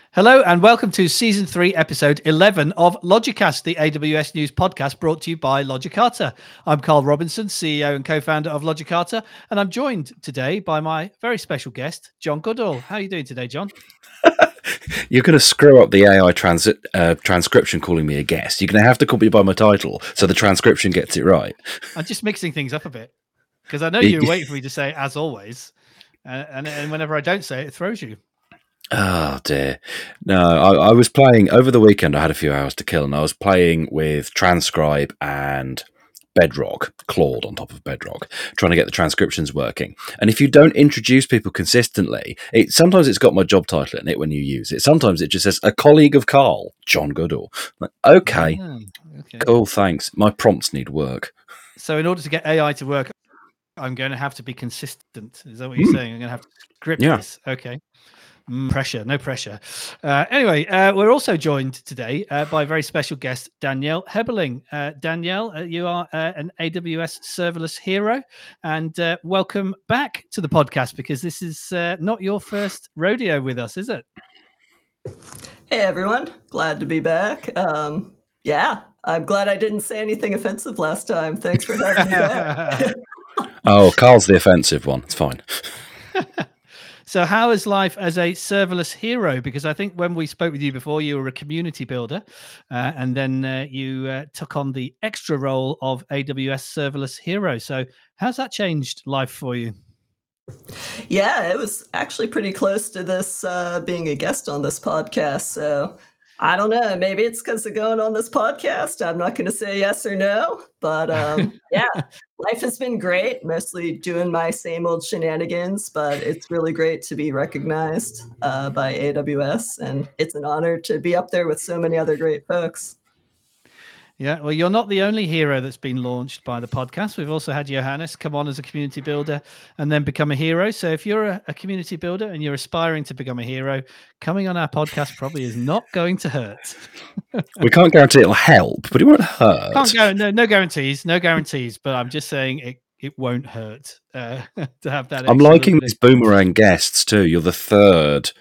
Hello and welcome to Season 3, Episode 11 of Logicast, the AWS News podcast brought to you by Logicata. I'm Carl Robinson, CEO and co-founder of Logicata, and I'm joined today by my very special guest, John Goodall. How are you doing today, John? You're going to screw up the AI transcription calling me a guest. You're going to have to call me by my title so the transcription gets it right. I'm just mixing things up a bit because I know you're waiting for me to say as always, and whenever I don't say it, it throws you. Oh dear. No, I was playing over the weekend. I had a few hours to kill, and I was playing with Transcribe and Bedrock, Claude on top of Bedrock, trying to get the transcriptions working. And if you don't introduce people consistently, sometimes it's got my job title in it when you use it. Sometimes it just says a colleague of Carl, John Goodall. Like, okay, cool, thanks. My prompts need work. So in order to get AI to work, I'm going to have to be consistent. Is that what you're saying? I'm going to have to script this. Okay. Pressure, no pressure. Anyway, we're also joined today by a very special guest, Danielle Heberling. Danielle, you are an AWS serverless hero, and welcome back to the podcast because this is not your first rodeo with us, is it? Hey, everyone. Glad to be back. Yeah, I'm glad I didn't say anything offensive last time. Thanks for having me back. Oh, Carl's the offensive one. It's fine. So how is life as a serverless hero? Because I think when we spoke with you before, you were a community builder, and then you took on the extra role of AWS serverless hero. So how's that changed life for you? Yeah, it was actually pretty close to this being a guest on this podcast. So I don't know. Maybe it's because of going on this podcast. I'm not going to say yes or no, but yeah, life has been great. Mostly doing my same old shenanigans, but it's really great to be recognized by AWS, and it's an honor to be up there with so many other great folks. Yeah, well, you're not the only hero that's been launched by the podcast. We've also had Johannes come on as a community builder and then become a hero. So if you're a community builder and you're aspiring to become a hero, coming on our podcast probably is not going to hurt. We can't guarantee it'll help, but it won't hurt. No guarantees, but I'm just saying it won't hurt to have that. I'm liking these boomerang guests too. You're the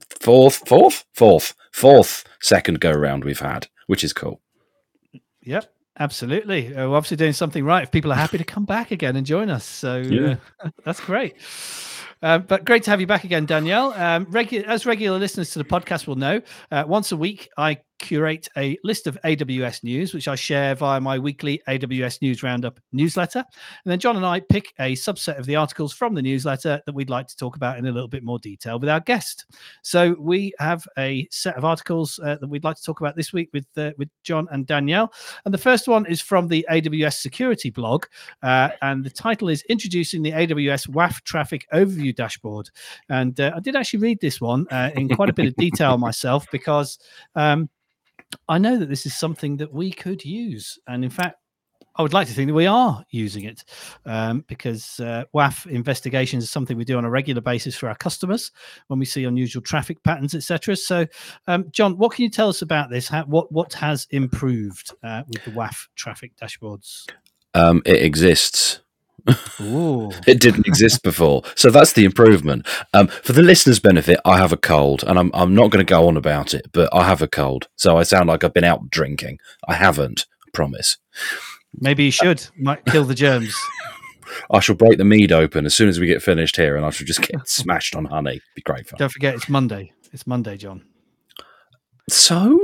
fourth second go round we've had, which is cool. Yep, absolutely. We're obviously doing something right if people are happy to come back again and join us. So that's great. But great to have you back again, Danielle. As regular listeners to the podcast will know, once a week I curate a list of AWS news, which I share via my weekly AWS News Roundup newsletter. And then John and I pick a subset of the articles from the newsletter that we'd like to talk about in a little bit more detail with our guest. So we have a set of articles that we'd like to talk about this week with John and Danielle. And the first one is from the AWS security blog. And the title is Introducing the AWS WAF Traffic Overview Dashboard. And I did actually read this one in quite a bit of detail myself because I know that this is something that we could use. And in fact, I would like to think that we are using it because WAF investigations is something we do on a regular basis for our customers when we see unusual traffic patterns, etc. So, John, what can you tell us about this? What has improved with the WAF traffic dashboards? It exists. Ooh. It didn't exist before, so that's the improvement. For the listeners' benefit, I have a cold, and I'm not going to go on about it, but I have a cold, so I sound like I've been out drinking. I haven't, I promise. Maybe you should. Might kill the germs. I shall break the mead open as soon as we get finished here, and I shall just get smashed on honey. It'd be great fun. Don't forget, it's Monday. It's Monday, John. So.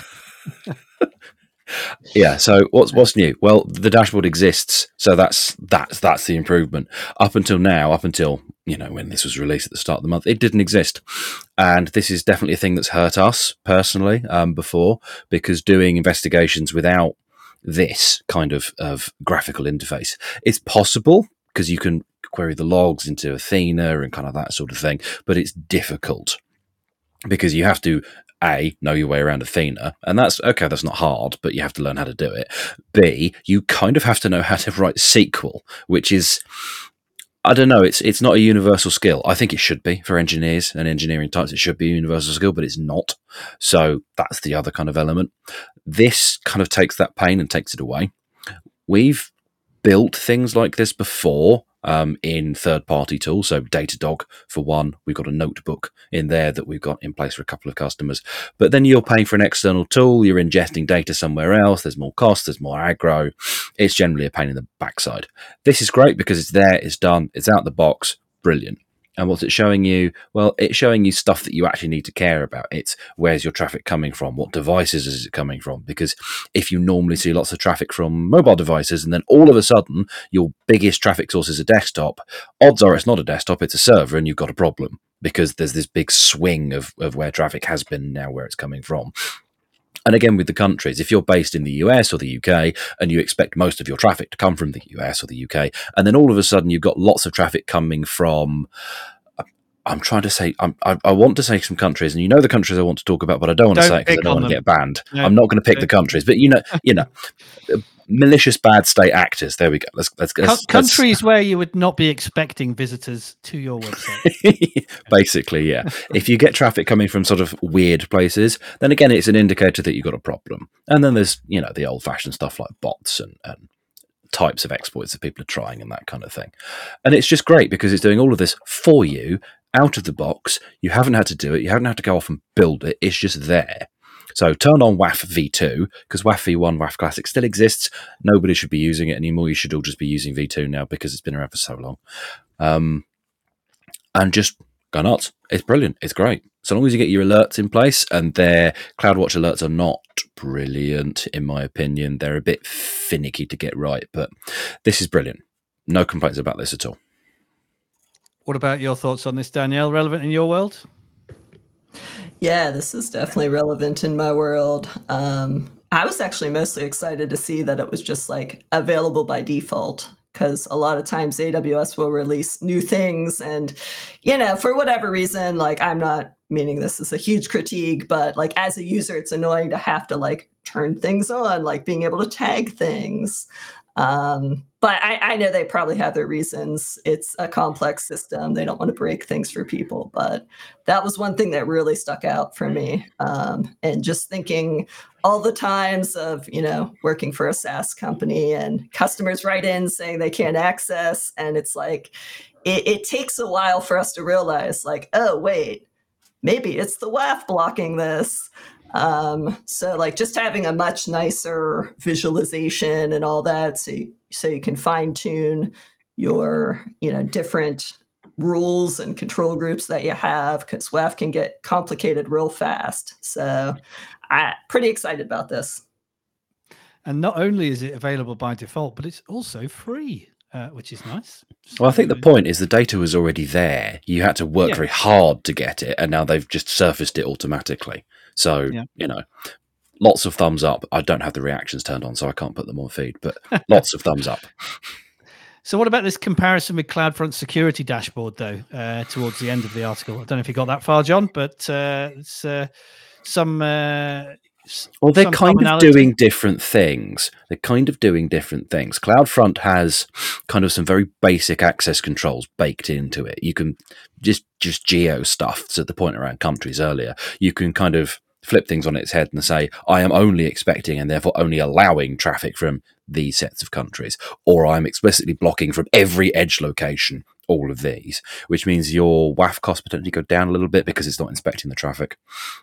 Yeah. So what's new? Well, the dashboard exists, so that's the improvement. Up until now, when this was released at the start of the month, it didn't exist, and this is definitely a thing that's hurt us personally before, because doing investigations without this kind of graphical interface, it's possible because you can query the logs into Athena and kind of that sort of thing, but it's difficult because you have to know your way around Athena, and that's not hard, but you have to learn how to do it. B, you kind of have to know how to write SQL, which is, I don't know, it's not a universal skill. I think it should be for engineers and engineering types. It should be a universal skill, but it's not. So that's the other kind of element. This kind of takes that pain and takes it away. We've built things like this before in third-party tools. So Datadog, for one, we've got a notebook in there that we've got in place for a couple of customers. But then you're paying for an external tool, you're ingesting data somewhere else, there's more cost, there's more aggro. It's generally a pain in the backside. This is great because it's there, it's done, it's out the box, brilliant. And what's it showing you? Well, it's showing you stuff that you actually need to care about. It's where's your traffic coming from? What devices is it coming from? Because if you normally see lots of traffic from mobile devices and then all of a sudden your biggest traffic source is a desktop, odds are it's not a desktop, it's a server, and you've got a problem because there's this big swing of where traffic has been now where it's coming from. And again, with the countries, if you're based in the US or the UK and you expect most of your traffic to come from the US or the UK, and then all of a sudden you've got lots of traffic coming from, I'm trying to say, I want to say some countries, and you know the countries I want to talk about, but I don't want to say it because I don't want to get banned. No, I'm not going to pick the countries, but you know, malicious bad state actors. There we go. Let's countries where you would not be expecting visitors to your website. Basically, yeah. If you get traffic coming from sort of weird places, then again, it's an indicator that you've got a problem. And then there's, the old-fashioned stuff like bots and types of exploits that people are trying and that kind of thing. And it's just great because it's doing all of this for you out of the box. You haven't had to do it. You haven't had to go off and build it. It's just there. So turn on WAF v2 because WAF v1, WAF Classic still exists. Nobody should be using it anymore. You should all just be using v2 now because it's been around for so long. And just go nuts. It's brilliant. It's great. So long as you get your alerts in place, and their CloudWatch alerts are not brilliant, in my opinion. They're a bit finicky to get right, but this is brilliant. No complaints about this at all. What about your thoughts on this, Danielle? Relevant in your world? Yeah, this is definitely relevant in my world. I was actually mostly excited to see that it was just like available by default, because a lot of times AWS will release new things and, for whatever reason, like I'm not meaning this is a huge critique, but like as a user, it's annoying to have to like turn things on, like being able to tag things. But I know they probably have their reasons. It's a complex system. They don't want to break things for people. But that was one thing that really stuck out for me. And just thinking all the times of, working for a SaaS company and customers write in saying they can't access. And it's like, it takes a while for us to realize like, oh, wait, maybe it's the WAF blocking this. So like just having a much nicer visualization and all that, so you can fine tune your, different rules and control groups that you have, because WAF can get complicated real fast. So I'm pretty excited about this. And not only is it available by default, but it's also free, which is nice. Well, I think the point is the data was already there. You had to work very hard to get it, and now they've just surfaced it automatically. So, lots of thumbs up. I don't have the reactions turned on, so I can't put them on feed, but lots of thumbs up. So what about this comparison with CloudFront security dashboard, though, towards the end of the article? I don't know if you got that far, John, but it's some... well, they're kind of doing different things. CloudFront has kind of some very basic access controls baked into it. You can just geo stuff. So the point around countries earlier, you can kind of flip things on its head and say, I am only expecting and therefore only allowing traffic from these sets of countries, or I'm explicitly blocking from every edge location all of these, which means your WAF costs potentially go down a little bit because it's not inspecting the traffic.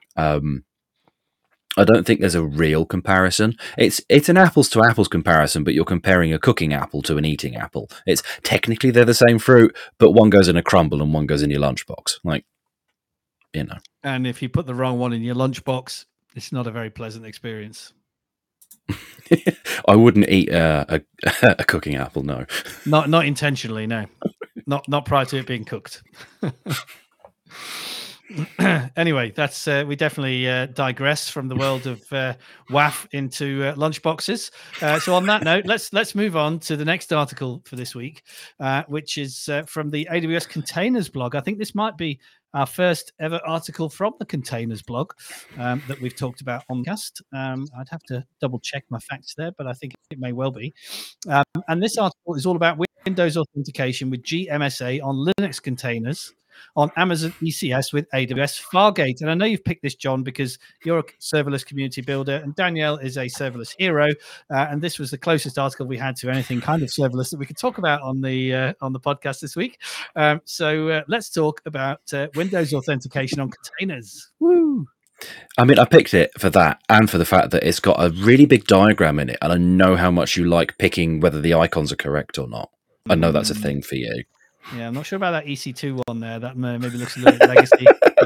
I don't think there's a real comparison. It's an apples to apples comparison, but you're comparing a cooking apple to an eating apple. It's technically they're the same fruit, but one goes in a crumble and one goes in your lunchbox. And if you put the wrong one in your lunchbox, it's not a very pleasant experience. I wouldn't eat a cooking apple. No, not intentionally. No, not prior to it being cooked. Anyway, that's we definitely digress from the world of WAF into lunchboxes. So on that note, let's move on to the next article for this week, which is from the AWS Containers blog. I think this might be our first ever article from the Containers blog that we've talked about on cast. I'd have to double check my facts there, but I think it may well be. And this article is all about Windows authentication with GMSA on Linux containers. on Amazon ECS with AWS Fargate. And I know you've picked this, John, because you're a serverless community builder and Danielle is a serverless hero. And this was the closest article we had to anything kind of serverless that we could talk about on the podcast this week. So let's talk about Windows authentication on containers. Woo! I mean, I picked it for that and for the fact that it's got a really big diagram in it. And I know how much you like picking whether the icons are correct or not. I know that's a thing for you. Yeah, I'm not sure about that EC2 one there. That maybe looks a little legacy.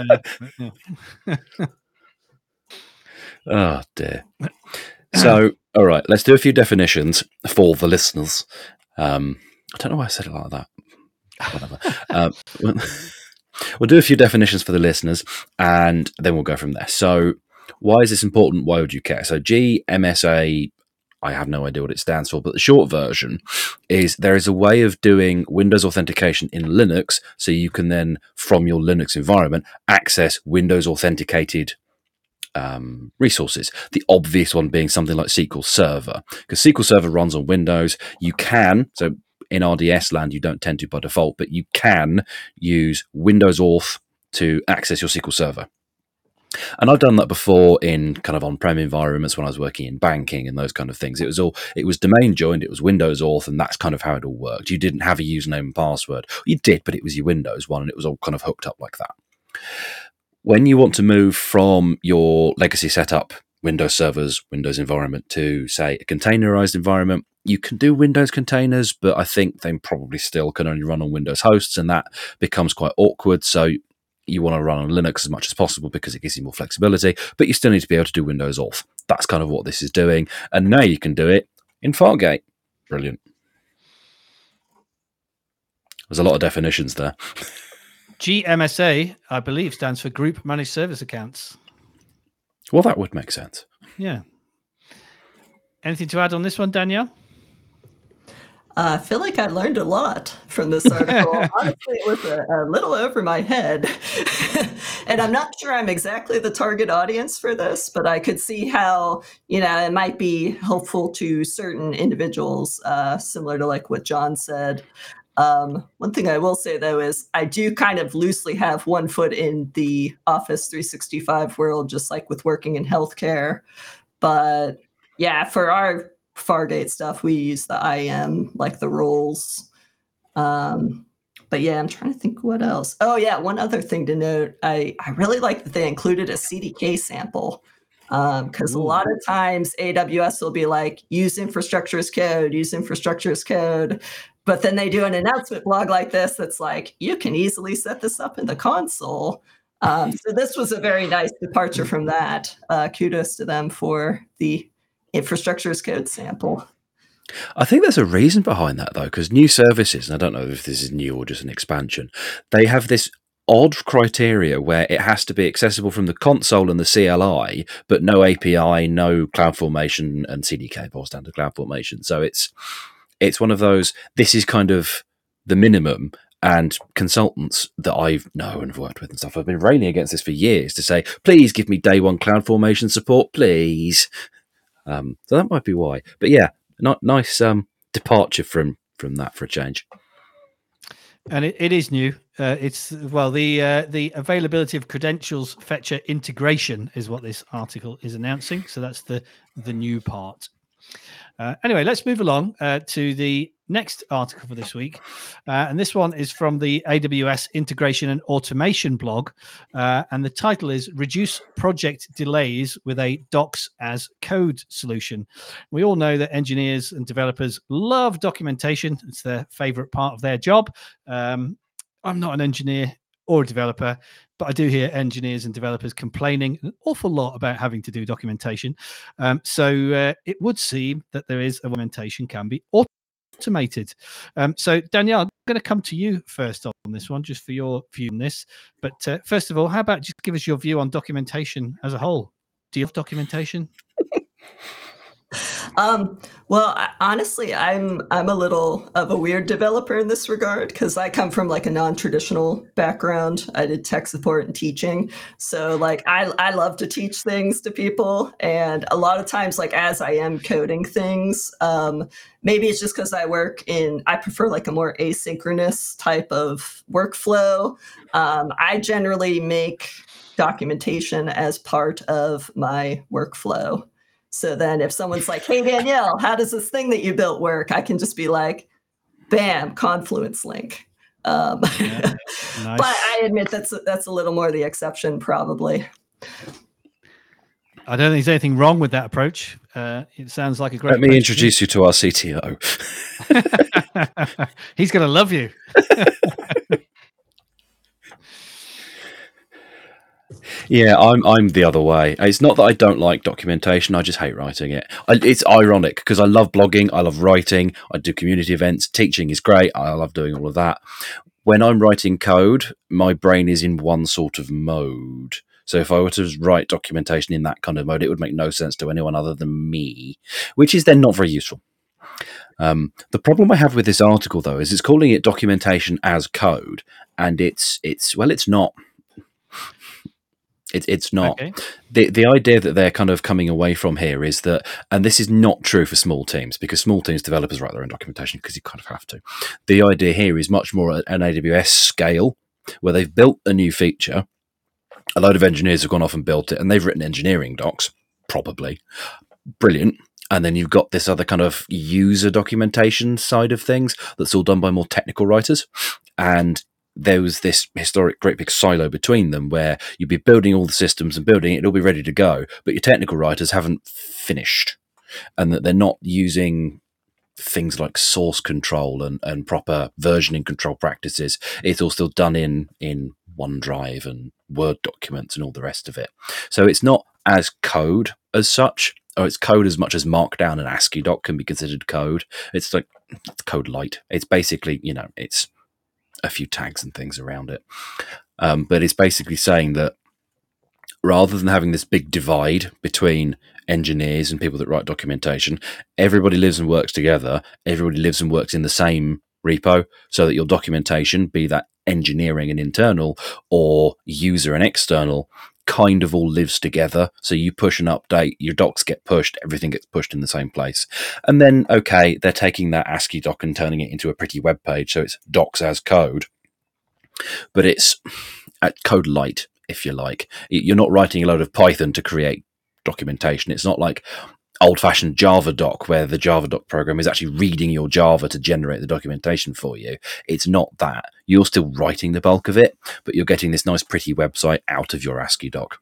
Oh, dear. So, all right, let's do a few definitions for the listeners. I don't know why I said it like that. Whatever. We'll do a few definitions for the listeners, and then we'll go from there. So, why is this important? Why would you care? So, GMSA, I have no idea what it stands for, but the short version is there is a way of doing Windows authentication in Linux, so you can then, from your Linux environment, access Windows authenticated resources. The obvious one being something like SQL Server, because SQL Server runs on Windows. You can, so in RDS land, you don't tend to by default, but you can use Windows Auth to access your SQL Server. And I've done that before in kind of on-prem environments when I was working in banking and those kind of things. It was domain joined, it was Windows Auth, and that's kind of how it all worked. You didn't have a username and password. You did, but it was your Windows one, and it was all kind of hooked up like that. When you want to move from your legacy setup, Windows servers, Windows environment, to, say, a containerized environment, you can do Windows containers, but I think they probably still can only run on Windows hosts, and that becomes quite awkward. So you want to run on Linux as much as possible because it gives you more flexibility, but you still need to be able to do Windows Auth. That's kind of what this is doing. And now you can do it in Fargate. Brilliant. There's a lot of definitions there. GMSA, I believe, stands for Group Managed Service Accounts. Well, that would make sense. Yeah. Anything to add on this one, Danielle? I feel like I learned a lot from this article. Honestly, it was a little over my head. And I'm not sure I'm exactly the target audience for this, but I could see how, it might be helpful to certain individuals, similar to like what John said. One thing I will say, though, is I do kind of loosely have one foot in the Office 365 world, just like with working in healthcare. But yeah, for our Fargate stuff, we use the IAM, like the roles. But yeah, I'm trying to think what else. Oh yeah, one other thing to note, I really like that they included a CDK sample. Because a lot of times AWS will be like, use infrastructure as code, use infrastructure as code. But then they do an announcement blog like this that's like, you can easily set this up in the console. So this was a very nice departure from that. Kudos to them for the infrastructure as code sample. I think there's a reason behind that, though, because new services, and I don't know if this is new or just an expansion, they have this odd criteria where it has to be accessible from the console and the CLI, but no API, no CloudFormation, and CDK boils down to CloudFormation. So it's one of those, this is kind of the minimum, and consultants that I know and have worked with and stuff have been railing against this for years to say, please give me day one CloudFormation support, please. So that might be why. But yeah, nice departure from that for a change. And it is new. It's the availability of credentials fetcher integration is what this article is announcing. So that's the new part. Anyway, let's move along to the next article for this week. And this one is from the AWS Integration and Automation blog. And the title is Reduce Project Delays with a Docs as Code Solution. We all know that engineers and developers love documentation. It's their favorite part of their job. I'm not an engineer or a developer, but I do hear engineers and developers complaining an awful lot about having to do documentation. So it would seem that there is documentation can be automated. So Danielle, I'm going to come to you first on this one, just for your view on this. But first of all, how about just give us your view on documentation as a whole? Do you have documentation? Well, honestly, I'm a little of a weird developer in this regard because I come from like a non-traditional background. I did tech support and teaching, so like I love to teach things to people, and a lot of times, like as I am coding things, maybe it's just because I prefer like a more asynchronous type of workflow. I generally make documentation as part of my workflow. So then if someone's like, hey, Danielle, how does this thing that you built work? I can just be like, bam, Confluence link. Yeah, nice. But I admit that's a little more the exception, probably. I don't think there's anything wrong with that approach. It sounds like a great Let me approach introduce you to our CTO. He's going to love you. Yeah, I'm the other way. It's not that I don't like documentation. I just hate writing it. It's ironic because I love blogging. I love writing. I do community events. Teaching is great. I love doing all of that. When I'm writing code, my brain is in one sort of mode. So if I were to write documentation in that kind of mode, it would make no sense to anyone other than me, which is then not very useful. The problem I have with this article, though, is it's calling it documentation as code, and it's not. It's not. Okay. The idea that they're kind of coming away from here is that, and this is not true for small teams, because small teams developers write their own documentation because you kind of have to. The idea here is much more at an AWS scale, where they've built a new feature, a load of engineers have gone off and built it, and they've written engineering docs, probably. Brilliant. And then you've got this other kind of user documentation side of things that's all done by more technical writers. And there was this historic great big silo between them where you'd be building all the systems and building it, it'll be ready to go, but your technical writers haven't finished, and that they're not using things like source control and proper versioning control practices. It's all still done in OneDrive and Word documents and all the rest of it. So it's not as code as such, or it's code as much as Markdown and ASCII doc can be considered code. It's like it's code light. It's basically, it's a few tags and things around it. But it's basically saying that rather than having this big divide between engineers and people that write documentation, everybody lives and works together. Everybody lives and works in the same repo, so that your documentation, be that engineering and internal or user and external, kind of all lives together. So you push an update, your docs get pushed, everything gets pushed in the same place. And then, okay, they're taking that ASCII doc and turning it into a pretty web page. So it's docs as code, but it's code light, if you like. You're not writing a load of Python to create documentation. It's not like old-fashioned Java doc, where the Java doc program is actually reading your Java to generate the documentation for you. It's not that. You're still writing the bulk of it, but you're getting this nice, pretty website out of your ASCII doc.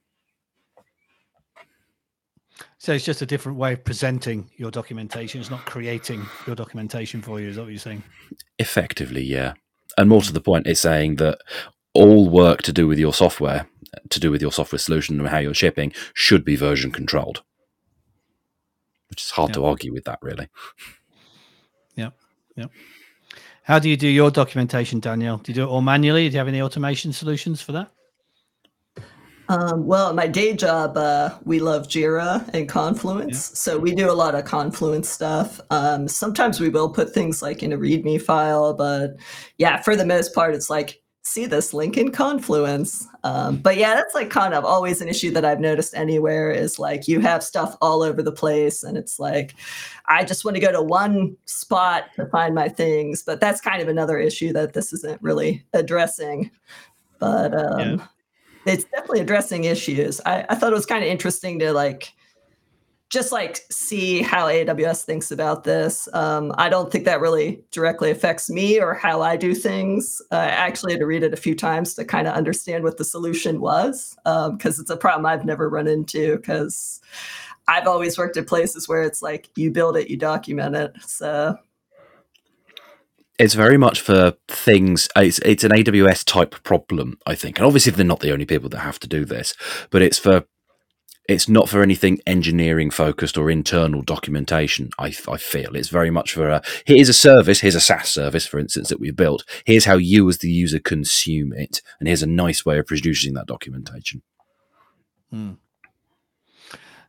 So it's just a different way of presenting your documentation. It's not creating your documentation for you. Is that what you're saying? Effectively, yeah. And more to the point, it's saying that all work to do with your software, solution and how you're shipping, should be version controlled. Which is hard to argue with that, really. Yeah. How do you do your documentation, Danielle? Do you do it all manually? Do you have any automation solutions for that? Well, my day job, we love Jira and Confluence. So we do a lot of Confluence stuff. Sometimes we will put things like in a README file, but yeah, for the most part, it's like, see this link in Confluence. But yeah, that's like kind of always an issue that I've noticed anywhere, is like you have stuff all over the place, and it's like, I just want to go to one spot to find my things. But that's kind of another issue that this isn't really addressing. But it's definitely addressing issues. I thought it was kind of interesting to just see how AWS thinks about this. I don't think that really directly affects me or how I do things. I actually had to read it a few times to kind of understand what the solution was, because it's a problem I've never run into, because I've always worked at places where it's like, you build it, you document it. So it's very much for things. It's an AWS type problem, I think. And obviously they're not the only people that have to do this, but it's not for anything engineering focused or internal documentation. I feel it's very much for here's a service, here's a SaaS service, for instance, that we've built. Here's how you as the user consume it, and here's a nice way of producing that documentation.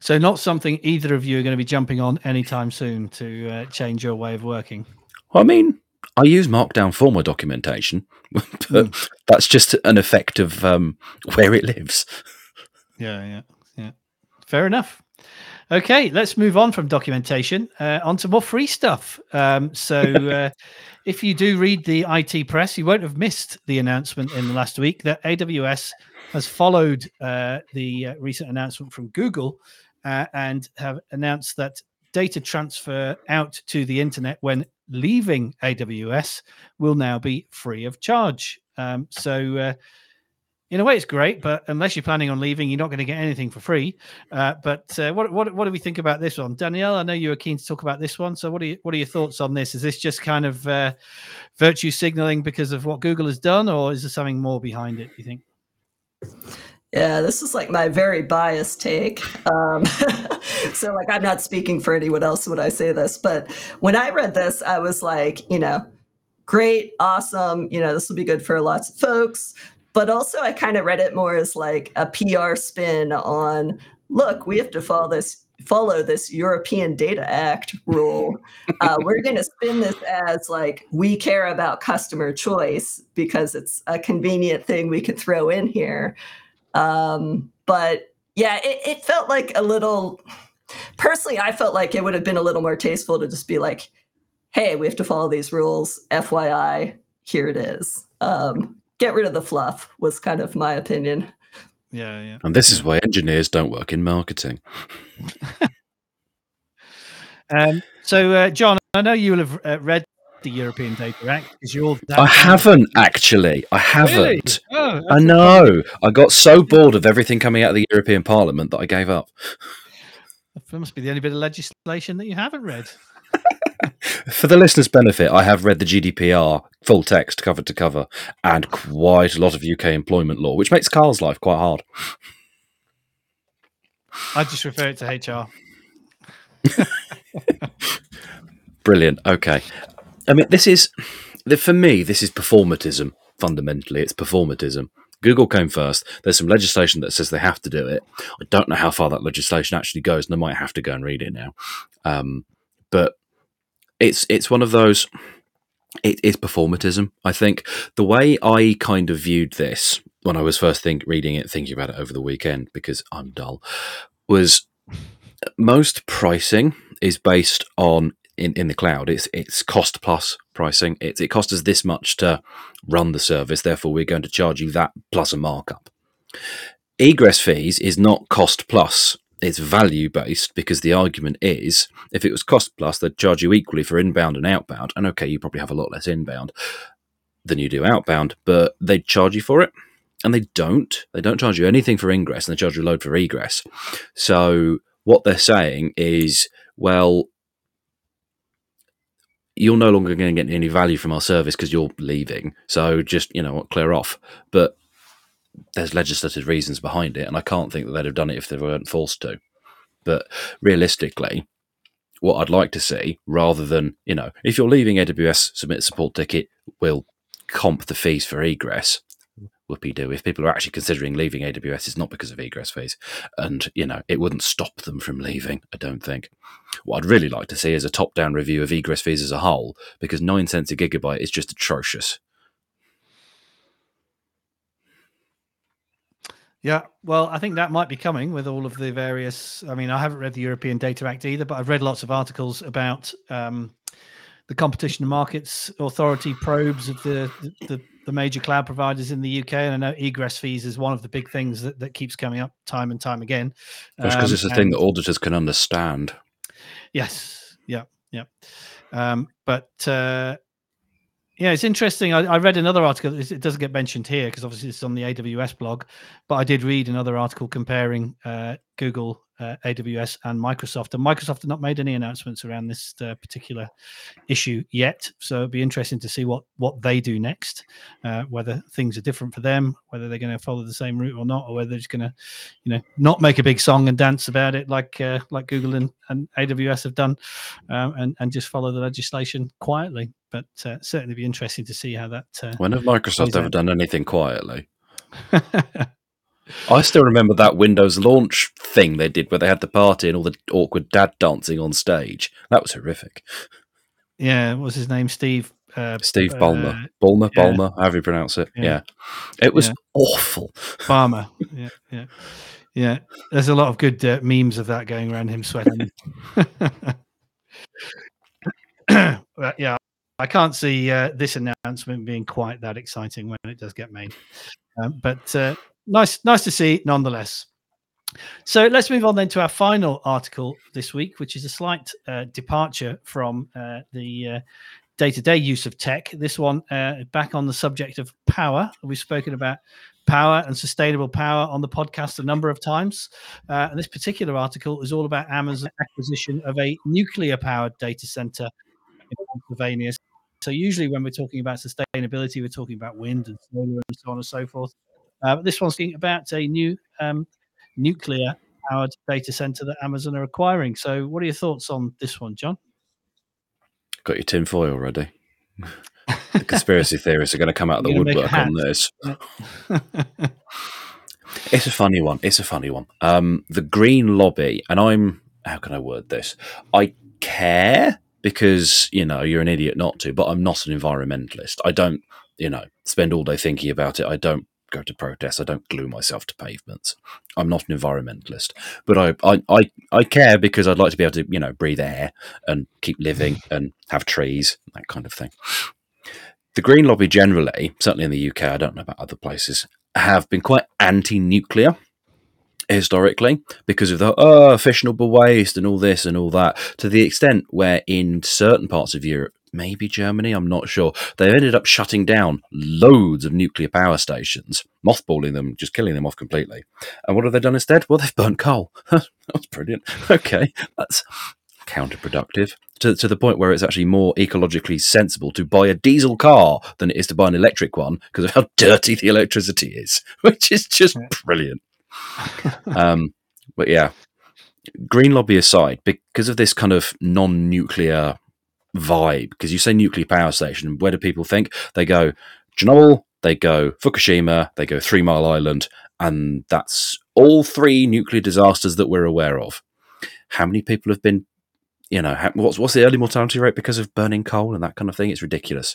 So not something either of you are going to be jumping on anytime soon to change your way of working. I mean, I use Markdown for my documentation, but that's just an effect of where it lives. Yeah. Fair enough. Okay, let's move on from documentation onto more free stuff. If you do read the IT press, you won't have missed the announcement in the last week that AWS has followed the recent announcement from Google and have announced that data transfer out to the internet when leaving AWS will now be free of charge. In a way, it's great, but unless you're planning on leaving, you're not going to get anything for free. What do we think about this one, Danielle? I know you were keen to talk about this one. So, what are your thoughts on this? Is this just kind of virtue signaling because of what Google has done, or is there something more behind it? Do you think? Yeah, this is like my very biased take. So, like, I'm not speaking for anyone else when I say this, but when I read this, I was like, great, awesome. This will be good for lots of folks. But also, I kind of read it more as like a PR spin on, look, we have to follow this European Data Act rule. We're going to spin this as like, we care about customer choice because it's a convenient thing we could throw in here. But yeah, it felt like a little, personally, I felt like it would have been a little more tasteful to just be like, hey, we have to follow these rules. FYI, here it is. Get rid of the fluff was kind of my opinion. Yeah. And this is why engineers don't work in marketing. John, I know you will have read the European Data Act because you're. I haven't actually. I haven't. Really? Oh, I know. I got so bored of everything coming out of the European Parliament that I gave up. That must be the only bit of legislation that you haven't read. For the listeners' benefit, I have read the GDPR full text cover to cover and quite a lot of UK employment law, which makes Carl's life quite hard. I just refer it to HR. Brilliant. Okay. I mean, for me, this is performatism. Fundamentally, it's performatism. Google came first. There's some legislation that says they have to do it. I don't know how far that legislation actually goes, and I might have to go and read it now. But it's one of those. It's performatism. I think the way I kind of viewed this when I was first reading it, thinking about it over the weekend because I'm dull, was most pricing is based on in the cloud. It's cost plus pricing. It costs us this much to run the service, therefore we're going to charge you that plus a markup. Egress fees is not cost plus. It's value based because the argument is if it was cost plus, they'd charge you equally for inbound and outbound. And okay, you probably have a lot less inbound than you do outbound, but they'd charge you for it. And they don't. They don't charge you anything for ingress and they charge you a load for egress. So what they're saying is, well, you're no longer going to get any value from our service because you're leaving. So just, clear off. But there's legislative reasons behind it, and I can't think that they'd have done it if they weren't forced to. But realistically, what I'd like to see, rather than, if you're leaving AWS, submit a support ticket, we'll comp the fees for egress. Whoopie-doo. If people are actually considering leaving AWS, it's not because of egress fees. And, it wouldn't stop them from leaving, I don't think. What I'd really like to see is a top-down review of egress fees as a whole, because 9 cents a gigabyte is just atrocious. Yeah, well, I think that might be coming with all of the various. I mean, I haven't read the European Data Act either, but I've read lots of articles about the Competition and Markets Authority probes of the major cloud providers in the UK. And I know egress fees is one of the big things that keeps coming up time and time again. That's because it's a thing that auditors can understand. Yes, yeah. Yeah, it's interesting. I read another article. It doesn't get mentioned here because obviously it's on the AWS blog, but I did read another article comparing Google, AWS, and Microsoft. And Microsoft have not made any announcements around this particular issue yet. So it'd be interesting to see what they do next, whether things are different for them, whether they're going to follow the same route or not, or whether they're just going to, not make a big song and dance about it like Google and AWS have done, and just follow the legislation quietly. But certainly be interesting to see how that. When have Microsoft ever done anything quietly? I still remember that Windows launch thing they did where they had the party and all the awkward dad dancing on stage. That was horrific. Yeah, what was his name? Steve Ballmer. Ballmer, however you pronounce it. Yeah. It was awful. Farmer. Yeah. There's a lot of good memes of that going around, him sweating. Yeah, I can't see this announcement being quite that exciting when it does get made. But nice to see nonetheless. So let's move on then to our final article this week, which is a slight departure from the day-to-day use of tech. This one back on the subject of power. We've spoken about power and sustainable power on the podcast a number of times. And this particular article is all about Amazon's acquisition of a nuclear-powered data center in Pennsylvania. So usually when we're talking about sustainability, we're talking about wind and solar and so on and so forth. But this one's talking about a new nuclear-powered data center that Amazon are acquiring. So what are your thoughts on this one, John? Got your tinfoil ready. The conspiracy theorists are going to come out of the woodwork on this. It's a funny one. The Green Lobby, and how can I word this? I care because, you're an idiot not to, but I'm not an environmentalist. I don't, spend all day thinking about it. I don't go to protests. I don't glue myself to pavements. I'm not an environmentalist, but I care because I'd like to be able to, breathe air and keep living and have trees, that kind of thing. The Green Lobby generally, certainly in the UK, I don't know about other places, have been quite anti-nuclear historically because of the fissionable waste and all this and all that, to the extent where in certain parts of Europe, maybe Germany, I'm not sure, they've ended up shutting down loads of nuclear power stations, mothballing them, just killing them off completely. And what have they done instead? Well, they've burnt coal. That's brilliant. Okay, that's counterproductive to the point where it's actually more ecologically sensible to buy a diesel car than it is to buy an electric one because of how dirty the electricity is, which is just brilliant. But yeah, Green Lobby aside, because of this kind of non-nuclear vibe, because you say nuclear power station, where do people think? They go Chernobyl, they go Fukushima, they go 3 Mile Island, and that's all 3 nuclear disasters that we're aware of. How many people have been, what's the early mortality rate because of burning coal and that kind of thing? It's ridiculous.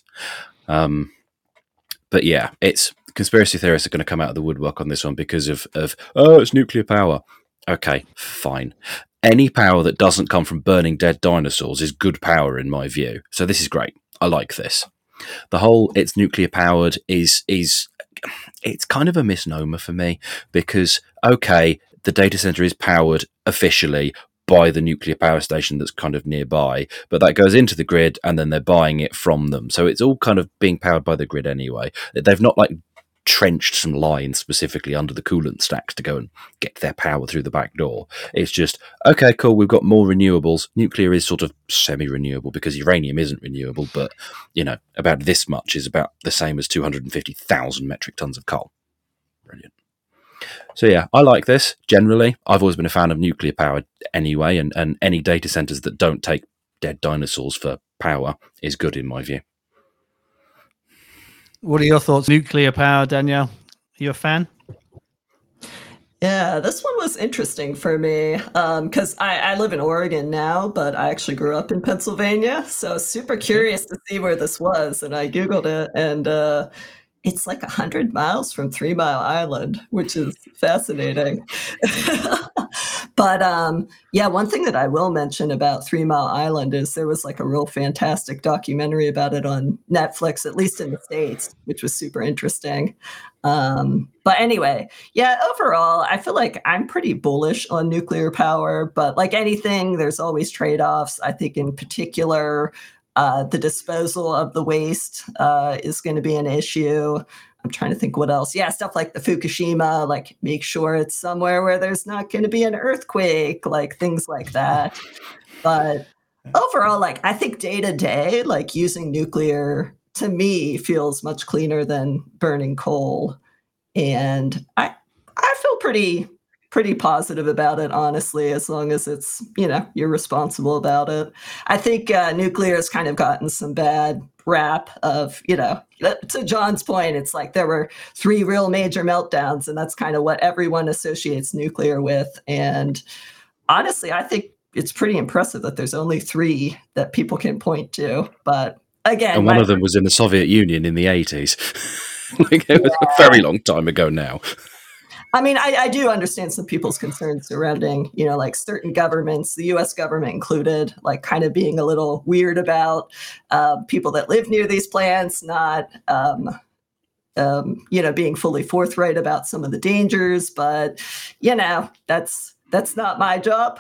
But yeah, it's conspiracy theorists are going to come out of the woodwork on this one because of it's nuclear power. Okay, fine. Any power that doesn't come from burning dead dinosaurs is good power in my view. So this is great. I like this. The whole it's nuclear powered is it's kind of a misnomer for me because, okay, the data center is powered officially by the nuclear power station that's kind of nearby, but that goes into the grid and then they're buying it from them. So it's all kind of being powered by the grid anyway. They've not trenched some lines specifically under the coolant stacks to go and get their power through the back door. It's just, okay, cool, we've got more renewables. Nuclear is sort of semi-renewable because uranium isn't renewable, but, about this much is about the same as 250,000 metric tons of coal. Brilliant. So yeah, I like this generally. I've always been a fan of nuclear power anyway, and any data centers that don't take dead dinosaurs for power is good in my view. What are your thoughts? Nuclear power, Danielle? Are you a fan? Yeah, this one was interesting for me because I live in Oregon now, but I actually grew up in Pennsylvania. So super curious to see where this was. And I Googled it, and it's 100 miles from 3 Mile Island, which is fascinating. But yeah, one thing that I will mention about 3 Mile Island is there was a real fantastic documentary about it on Netflix, at least in the States, which was super interesting. But anyway, yeah, overall, I feel like I'm pretty bullish on nuclear power, but like anything, there's always trade-offs. I think in particular, the disposal of the waste is going to be an issue. I'm trying to think what else. Yeah, stuff like the Fukushima, make sure it's somewhere where there's not going to be an earthquake, things like that. But overall, I think day to day, using nuclear to me feels much cleaner than burning coal. And I feel pretty pretty positive about it, honestly, as long as it's, you're responsible about it. I think nuclear has kind of gotten some bad rap of, to John's point, it's like there were 3 real major meltdowns, and that's kind of what everyone associates nuclear with. And honestly, I think it's pretty impressive that there's only 3 that people can point to. But again, and one of them was in the Soviet Union in the 80s. Like, it was a very long time ago now. I mean, I do understand some people's concerns surrounding, like certain governments, the US government included, like kind of being a little weird about people that live near these plants, not, being fully forthright about some of the dangers. But, that's not my job.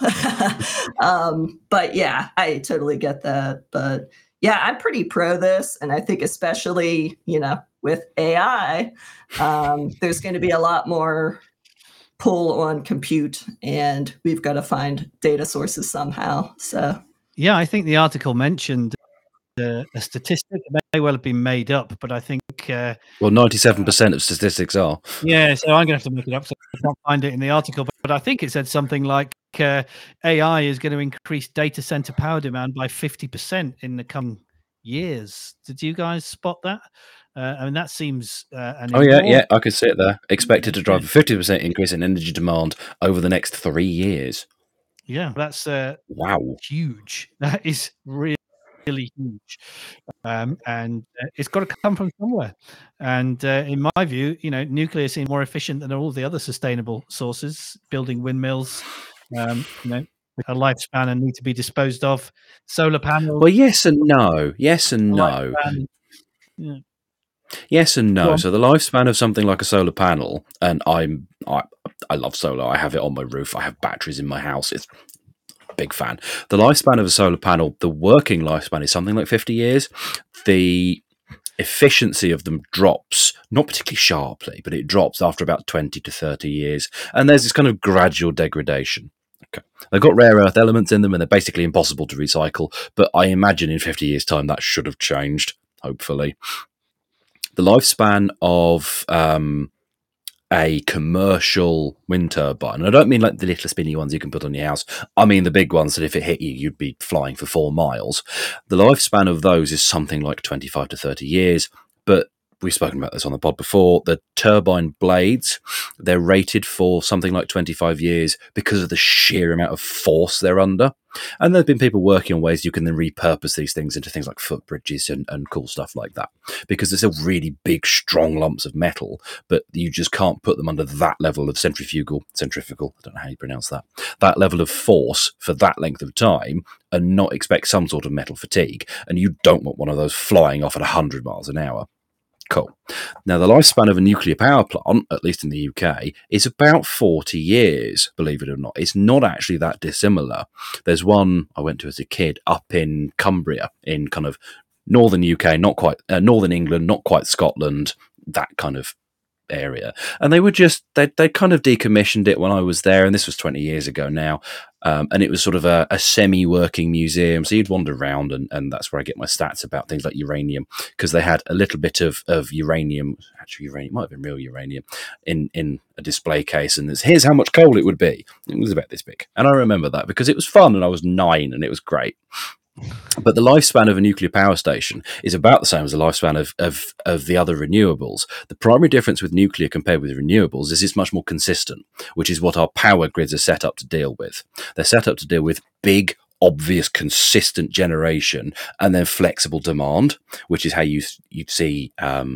But yeah, I totally get that. But yeah, I'm pretty pro this. And I think especially, with AI, there's going to be a lot more pull on compute, and we've got to find data sources somehow. So yeah, I think the article mentioned a statistic that may well have been made up, but I think well, 97% of statistics are. Yeah, so I'm going to have to make it up. So I can't find it in the article, but I think it said something like AI is going to increase data center power demand by 50% in the coming years. Did you guys spot that? I mean, that seems yeah, I could see it there. Expected to drive a 50% increase in energy demand over the next 3 years. Yeah, that's wow, huge. That is really huge, and it's got to come from somewhere. And in my view, nuclear seems more efficient than all the other sustainable sources. Building windmills, a lifespan and need to be disposed of. Solar panels. Well, yes and no. Yes and no. Yeah. Yes and no. So the lifespan of something like a solar panel, and I love solar. I have it on my roof. I have batteries in my house. It's a big fan. The lifespan of a solar panel, the working lifespan, is something like 50 years. The efficiency of them drops, not particularly sharply, but it drops after about 20 to 30 years. And there's this kind of gradual degradation. Okay. They've got rare earth elements in them, and they're basically impossible to recycle. But I imagine in 50 years' time that should have changed, hopefully. The lifespan of a commercial wind turbine, and I don't mean like the little spinny ones you can put on your house. I mean the big ones that if it hit you, you'd be flying for 4 miles. The lifespan of those is something like 25 to 30 years. But we've spoken about this on the pod before. The turbine blades, they're rated for something like 25 years because of the sheer amount of force they're under. And there have been people working on ways you can then repurpose these things into things like footbridges and cool stuff like that, because they're still really big, strong lumps of metal, but you just can't put them under that level of centrifugal, I don't know how you pronounce that level of force for that length of time and not expect some sort of metal fatigue. And you don't want one of those flying off at 100 miles an hour. Cool. Now, the lifespan of a nuclear power plant, at least in the UK, is about 40 years, believe it or not. It's not actually that dissimilar. There's one I went to as a kid up in Cumbria, in kind of northern UK, not quite northern England, not quite Scotland, that kind of area. And they were just, they kind of decommissioned it when I was there, and this was 20 years ago now. And it was sort of a semi-working museum. So you'd wander around, and that's where I get my stats about things like uranium, because they had a little bit of uranium, actually uranium, might have been real uranium, in a display case. And here's how much coal it would be. It was about this big. And I remember that because it was fun, and I was 9, and it was great. But the lifespan of a nuclear power station is about the same as the lifespan of the other renewables. The primary difference with nuclear compared with renewables is it's much more consistent, which is what our power grids are set up to deal with. They're set up to deal with big, obvious, consistent generation and then flexible demand, which is how you'd see.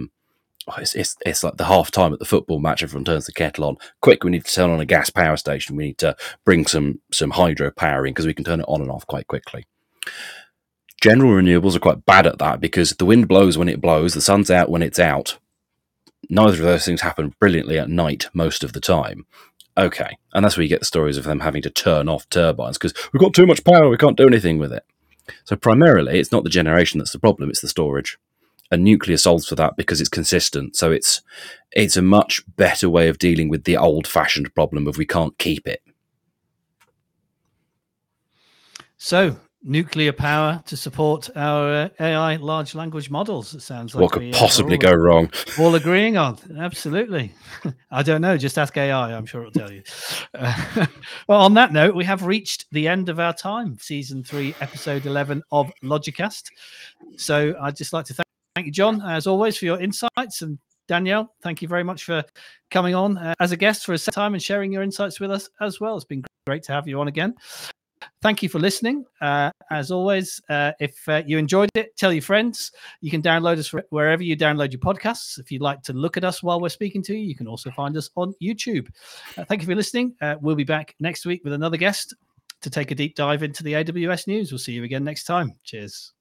It's like the half time at the football match. Everyone turns the kettle on. Quick, we need to turn on a gas power station. We need to bring some hydro power in because we can turn it on and off quite quickly. General renewables are quite bad at that because the wind blows when it blows, the sun's out when it's out. Neither of those things happen brilliantly at night most of the time. Okay, and that's where you get the stories of them having to turn off turbines because we've got too much power, we can't do anything with it. So primarily, it's not the generation that's the problem, it's the storage. And nuclear solves for that because it's consistent. So it's a much better way of dealing with the old-fashioned problem of we can't keep it. So nuclear power to support our AI large language models. It sounds like what could possibly go wrong? All agreeing on. Absolutely. I don't know. Just ask AI. I'm sure it'll tell you. Well, on that note, we have reached the end of our time. Season 3, episode 11 of Logicast. So I'd just like to thank you, John, as always, for your insights. And Danielle, thank you very much for coming on as a guest for a second time and sharing your insights with us as well. It's been great to have you on again. Thank you for listening. As always, if you enjoyed it, tell your friends. You can download us wherever you download your podcasts. If you'd like to look at us while we're speaking to you, you can also find us on YouTube. Thank you for listening. We'll be back next week with another guest to take a deep dive into the AWS news. We'll see you again next time. Cheers.